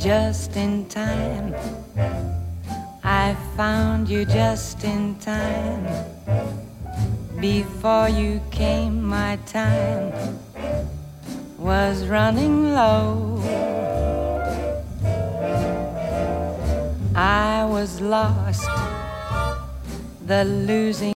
just in time. I found you just in time. Before you came, my time was running low. I was lost, the losing